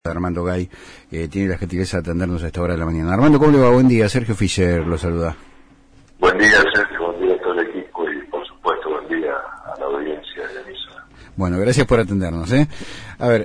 Armando Gay, tiene la gentileza de atendernos a esta hora de la mañana. Armando, ¿cómo le va? Buen día. Sergio Fischer lo saluda. Buen día, Sergio. Buen día a todo el equipo y, por supuesto, buen día a la audiencia de la emisora. Bueno, gracias por atendernos. A ver,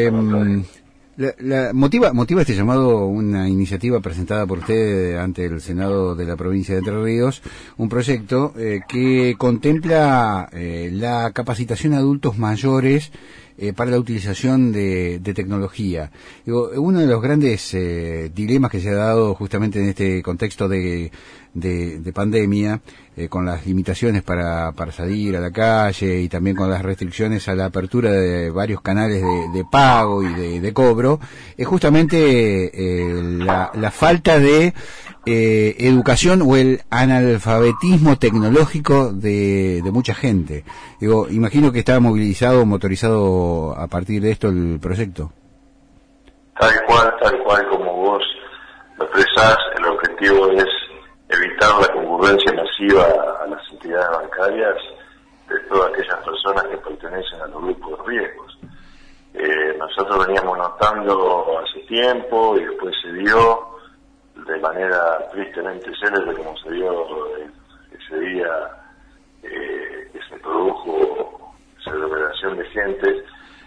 motiva este llamado una iniciativa presentada por usted ante el Senado de la provincia de Entre Ríos, un proyecto que contempla la capacitación a adultos mayores para la utilización de tecnología. Digo, uno de los grandes dilemas que se ha dado justamente en este contexto de pandemia, con las limitaciones para salir a la calle y también con las restricciones a la apertura de varios canales de pago y de cobro, es justamente la falta de educación o el analfabetismo tecnológico de mucha gente. Digo, imagino que está motorizado a partir de esto el proyecto. Tal cual como vos lo expresás, el objetivo es evitar la concurrencia masiva a las entidades bancarias de todas aquellas personas que pertenecen a los grupos de riesgos. Nosotros veníamos notando hace tiempo y después se dio de manera tristemente célebre como se dio ese día que se produjo esa aglomeración de gente,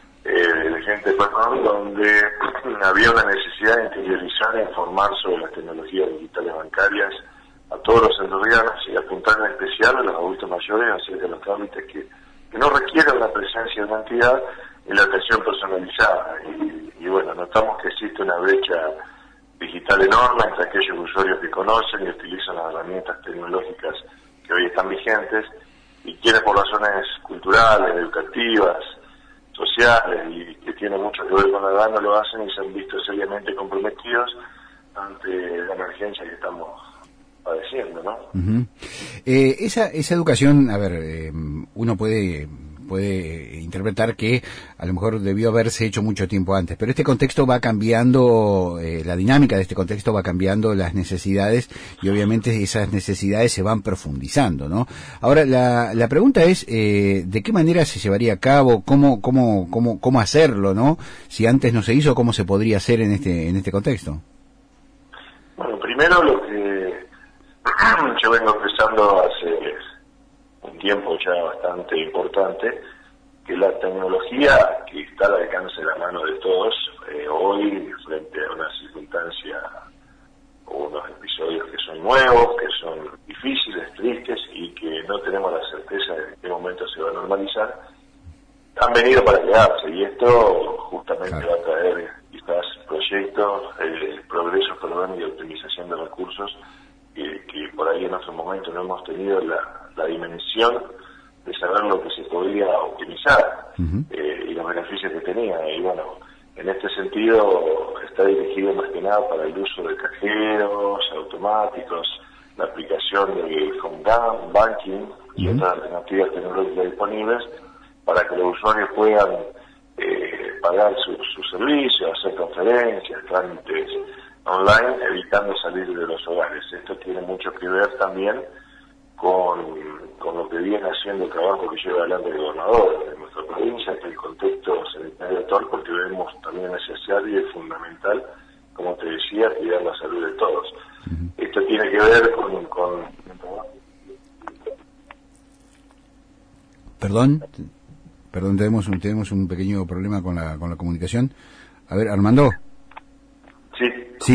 donde había una necesidad de interiorizar e informar sobre las tecnologías digitales bancarias a todos los entrerrianos y apuntar en especial a los adultos mayores acerca de los trámites que no requieren la presencia de una entidad y la atención personalizada. Y bueno, notamos que existe una brecha digital enorme entre aquellos usuarios que conocen y utilizan las herramientas tecnológicas que hoy están vigentes y quienes por razones culturales, educativas, sociales y que tienen mucho que ver con la edad no lo hacen y se han visto seriamente comprometidos ante la emergencia que estamos padeciendo, ¿no? Uh-huh. Esa educación, a ver, uno puede interpretar que a lo mejor debió haberse hecho mucho tiempo antes, pero este contexto va cambiando, la dinámica de este contexto va cambiando las necesidades y obviamente esas necesidades se van profundizando, ¿no? Ahora, la pregunta es, ¿de qué manera se llevaría a cabo? ¿Cómo hacerlo, no? Si antes no se hizo, ¿cómo se podría hacer en este contexto? Bueno, primero lo que yo vengo expresando hace un tiempo ya bastante importante, que la tecnología que está al alcance de la mano de todos, hoy frente a una circunstancia o unos episodios que son nuevos, que son difíciles, tristes y que no tenemos la certeza de en qué momento se va a normalizar, han venido para quedarse y esto justamente va a traer quizás proyectos, progresos y optimización de recursos que por ahí en otro momento no hemos tenido la dimensión de saber lo que se podía optimizar y los beneficios que tenía. Y bueno, en este sentido está dirigido más que nada para el uso de cajeros automáticos, la aplicación de home banking y otras alternativas tecnológicas disponibles para que los usuarios puedan pagar sus servicios, hacer conferencias, trámites online, evitando salir de los hogares. Esto tiene mucho que ver también con lo que viene haciendo el trabajo que lleva adelante el gobernador de nuestra provincia, que el contexto sanitario actual, porque vemos también necesario y fundamental, como te decía, cuidar la salud de todos. Esto tiene que ver con Perdón, tenemos un pequeño problema con la comunicación. A ver, Armando. Sí,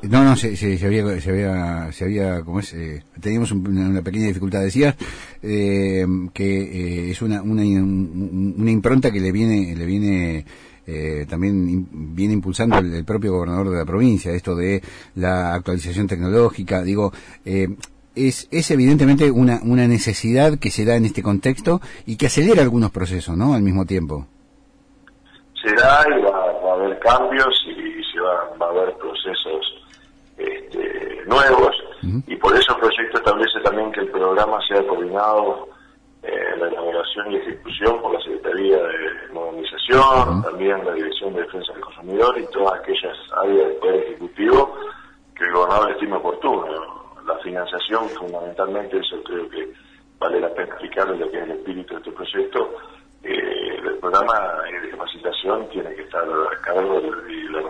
se había, ¿cómo es? Teníamos una pequeña dificultad. Decías que es una impronta que le viene también viene impulsando el propio gobernador de la provincia, esto de la actualización tecnológica. Digo, es evidentemente una necesidad que se da en este contexto y que acelera algunos procesos, ¿no? Al mismo tiempo. Se da y va a haber cambios y va a haber procesos nuevos y por eso el proyecto establece también que el programa sea coordinado la elaboración y ejecución por la Secretaría de Modernización, también la Dirección de Defensa del Consumidor y todas aquellas áreas del Poder Ejecutivo que el gobernador estime oportuno. La financiación fundamentalmente, eso creo que vale la pena explicarle lo que es el espíritu de este proyecto. El programa de capacitación tiene que estar a cargo de la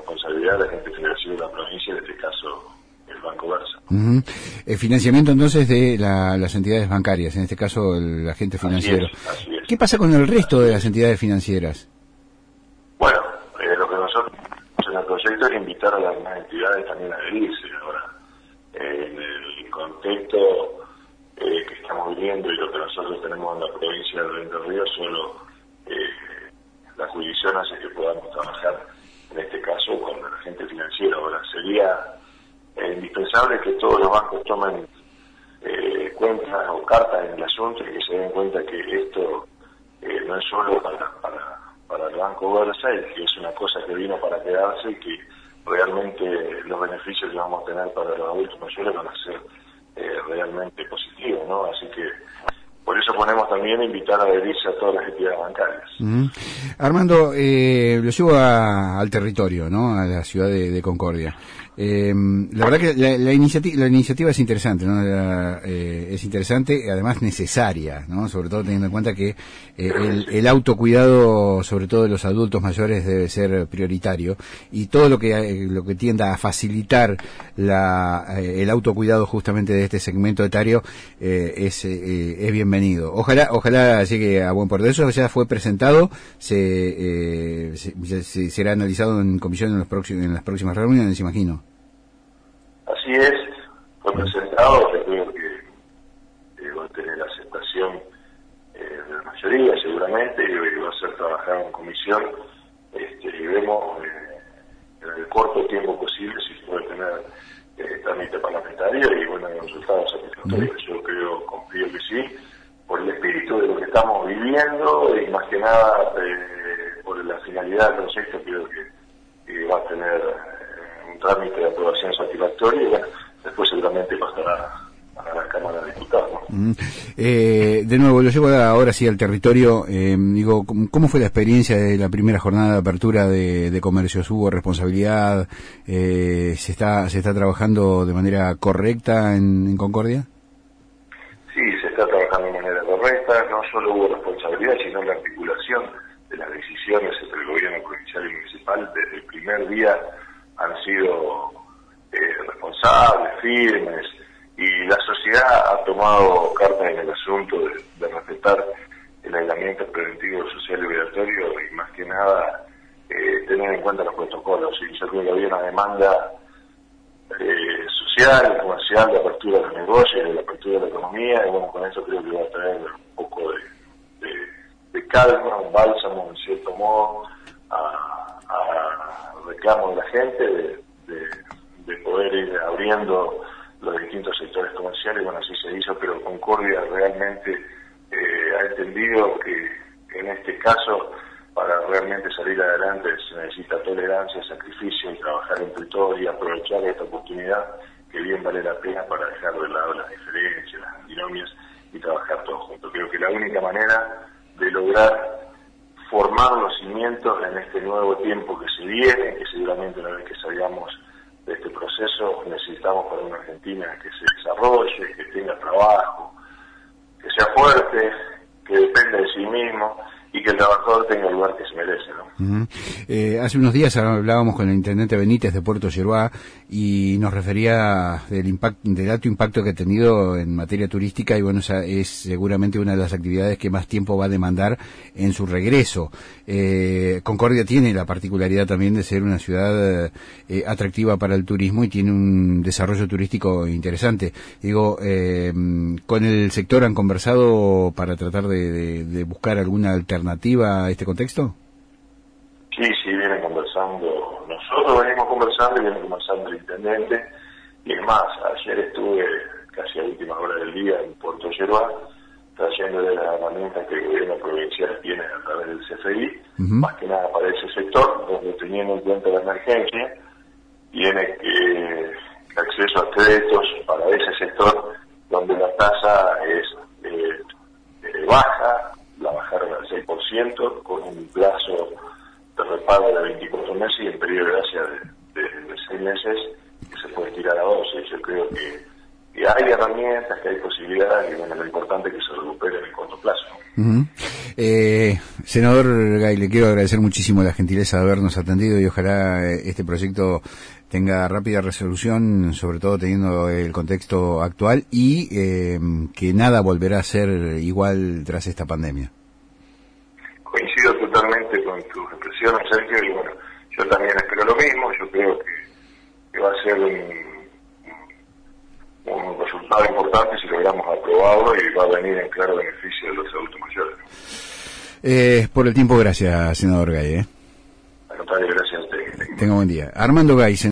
responsabilidad del agente financiero de la provincia, en este caso el Banco Versa. El financiamiento entonces de las entidades bancarias, en este caso el agente financiero. Así es. ¿Qué pasa con el resto de las entidades financieras? Bueno, lo que nosotros en el proyecto es invitar a las demás entidades también a adherirse. Ahora, en el contexto que estamos viviendo y lo que nosotros tenemos en la provincia de Entre Ríos, solo la jurisdicción hace que podamos trabajar, en este caso, con el agente financiero. Ahora, sería indispensable que todos los bancos tomen cuentas o cartas en el asunto y que se den cuenta que esto no es solo para el Banco Versa, y que es una cosa que vino para quedarse, y que realmente los beneficios que vamos a tener para los adultos mayores van a ser realmente positivos, ¿no? Así que por eso ponemos también invitar a adherirse a todas las entidades bancarias. Armando, lo llevo al territorio, ¿no? A la ciudad de Concordia. La verdad que la iniciativa es interesante, ¿no? Es interesante, además necesaria, ¿no? Sobre todo teniendo en cuenta que el autocuidado, sobre todo de los adultos mayores, debe ser prioritario, y todo lo que tienda a facilitar el autocuidado justamente de este segmento etario es bienvenido. Ojalá llegue a buen puerto. Eso ya fue presentado, será analizado en comisión en las próximas reuniones, imagino. Así es, fue presentado, yo creo que va a tener aceptación de la mayoría seguramente, y va a ser trabajado en comisión, y vemos en el corto tiempo posible si puede tener trámite parlamentario y bueno, resultados satisfactorios. Yo confío que sí, por el espíritu de lo que estamos viviendo y más que nada por la finalidad del proyecto. Creo que va a tener un trámite de aprobación satisfactorio y bueno, después seguramente pasará a la Cámara de Diputados, ¿no? De nuevo, lo llevo ahora sí al territorio. Digo, ¿cómo fue la experiencia de la primera jornada de apertura de comercios? ¿Hubo responsabilidad? ¿Se está trabajando de manera correcta en Concordia? Sí, se está trabajando de manera correcta. No solo hubo responsabilidad, sino la articulación de las decisiones entre el gobierno provincial y municipal desde el primer día han sido responsables, firmes, y la sociedad ha tomado cartas en el asunto de respetar el aislamiento preventivo, social y obligatorio, y más que nada tener en cuenta los protocolos. Y yo creo que había una demanda social, comercial, de apertura de los negocios, de la apertura de la economía, y bueno, con eso creo que va a traer un poco de calma, un bálsamo en cierto modo a reclamo de la gente de poder ir abriendo los distintos sectores comerciales. Bueno, así se hizo, pero Concordia realmente ha entendido que en este caso, para realmente salir adelante, se necesita tolerancia, sacrificio y trabajar entre todos y aprovechar esta oportunidad que bien vale la pena para dejar de lado las diferencias, las antinomias y trabajar todos juntos. Creo que la única manera de lograr formar los cimientos en este nuevo tiempo que se viene, que seguramente una vez que salgamos de este proceso necesitamos para una Argentina que se desarrolle, que tenga trabajo, que sea fuerte, que dependa de sí mismo y que el trabajador tenga el lugar que se merece, ¿no? Hace unos días hablábamos con el intendente Benítez de Puerto Yeruá y nos refería del alto impacto que ha tenido en materia turística, y bueno, esa es seguramente una de las actividades que más tiempo va a demandar en su regreso. Concordia tiene la particularidad también de ser una ciudad atractiva para el turismo y tiene un desarrollo turístico interesante. Digo, ¿con el sector han conversado para tratar de buscar alguna alternativa a este contexto? Sí, vienen conversando. Nosotros venimos conversando y viene conversando el intendente. Y es más, ayer estuve casi a últimas horas del día en Puerto Yeruá, trayéndole las herramientas que el gobierno provincial tiene a través del CFI, más que nada para ese sector, donde teniendo en cuenta la emergencia, tiene acceso a créditos para ese sector, donde la tasa es baja, la bajaron al 6%, con un plazo de repago de 24 meses y en periodo de gracia de 6 meses que se puede tirar a 12. Yo creo que hay herramientas, que hay posibilidades, y bueno, lo importante es que se recupere en el corto plazo. Senador Gay, le quiero agradecer muchísimo la gentileza de habernos atendido y ojalá este proyecto tenga rápida resolución, sobre todo teniendo el contexto actual y que nada volverá a ser igual tras esta pandemia. Coincido totalmente con tus expresiones, Sergio, y bueno, yo también espero lo mismo. Yo creo que va a ser un resultado importante si logramos aprobarlo y va a venir en claro beneficio de los adultos mayores. Por el tiempo, gracias, senador Gay. Al contrario, gracias a usted. Tenga buen día. Armando Gay.